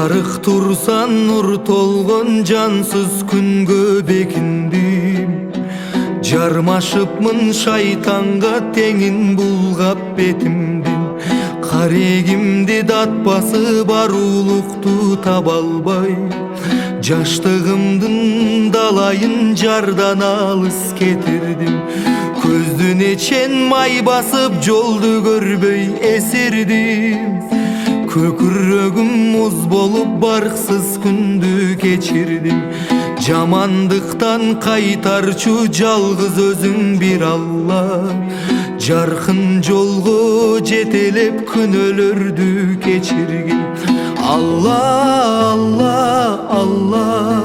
Жарык турсан нур толгон жансыз күнгө бекиндим. Жармашыпмын шайтанга теңин булгап бетимдин. Карегимди датпасы бар улукту таба албай, жаштыгымдын далайын жардан алыс кетирдим. Көздүнө чен май басып жолду көрбөй эсирдим. Көкүрөгүм муз болуп барксыз күндү кечирдим. Жамандыктан кайтарчу жалгыз өзүң бир Алла. Жаркын жолго жетелеп күнөөлөрдү кечиргин. Алла, Алла, Алла,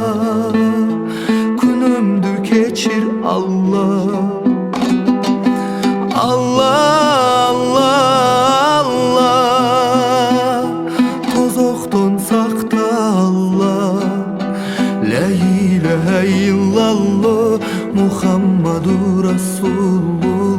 күнөмдү кечир Алла. Алла, Алла, Алла, тозоктон сакта Алла. Ла илаха иллаллах Мухаммаду Расулуллах.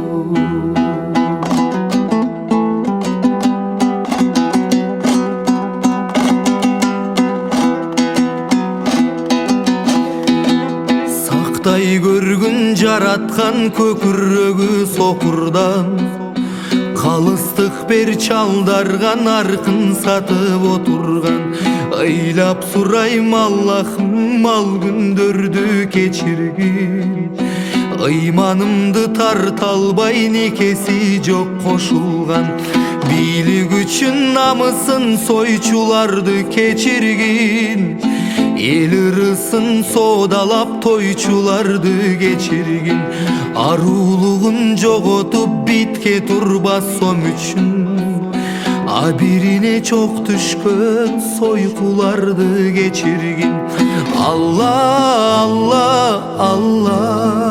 Сактай көргүн жараткан көкүрөгү сокурдан, калыстык бер чалдарган аркын сатып отурган. Ыйлап сурайм Аллахым ал күндөрдү кечиргин. Ыйманымды тарта албай никеси жок кошулган. Бийлик үчүн намысын сойчуларды кечиргин. Эл ырысын соодалап тойчуларды кечиргин. Арулугун жоготуп битке турбас сом үчүн. Бирине чок түшкөн сойкуларды кечиргин. Алла, Алла, Алла,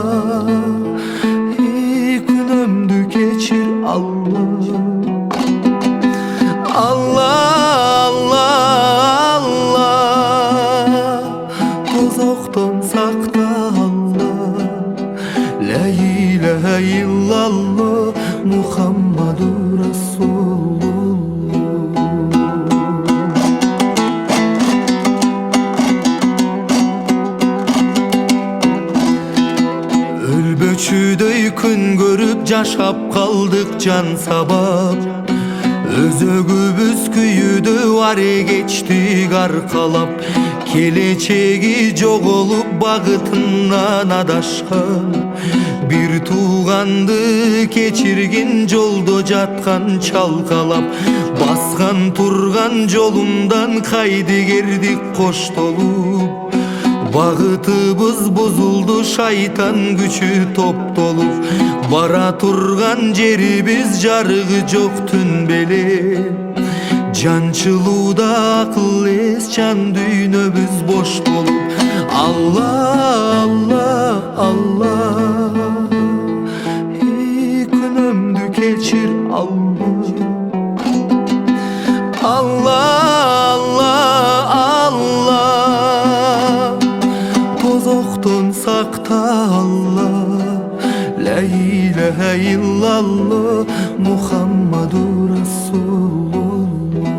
күнөмдү кечир Алла. Алла, Алла, Алла, тозоктон сакта Алла. Ла илаха иллаллах Мухаммаду Расулуллах. Өлбөчүдөй күн көрүп жашап калдык жан сабап. Өзөгүбүз күйүдө аре кечтик аркалап. Келечеги жоголуп багытынан адашкан. Бир тууганды кечиргин жолдо жаткан чалкалап. Баскан турган жолумдан кайдыгердик коштолуп. Багытыбыз бузулду шайтан күчү топтолуп. Бара турган жерибиз жарыгы жок түн беле. Жанчылууда акыл эс жан дүйнөбүз бош болуп. Алла, Алла, Алла, күнөмдү кечир Алла. Алла, Алла, Алла, тозоктон сакта Алла. Ла илаха иллаллах Мухаммаду Расулуллах.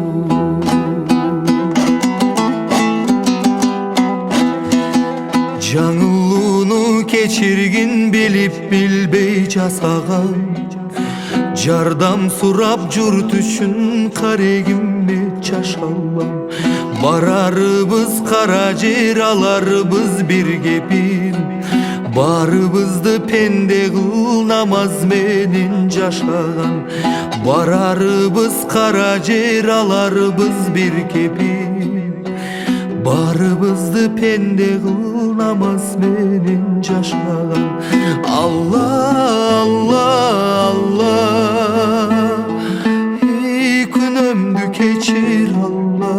Жаңылууну кечиргин билип билбей жасаган. Жардам сурап журт үчүн карегимме чашалам. Барарыбыз кара жер, аларыбыз бир кепин. Барыбызды пенде кыл намаз менен жашаган. Барарыбыз кара жер, аларыбыз бир кепин. Барыбызды пенде кыл намаз менен жашаган. Алла, Алла, Алла, күнөмдү кечир Алла.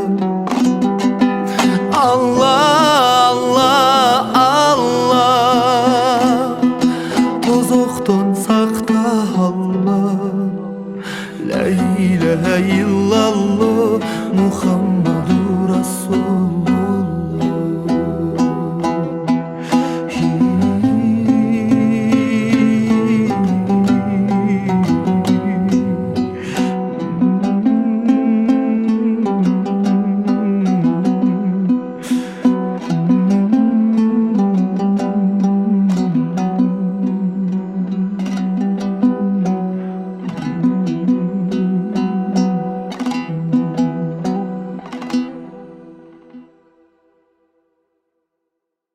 Алла, Алла, Алла, тозоктон сакта Алла. Ла илаха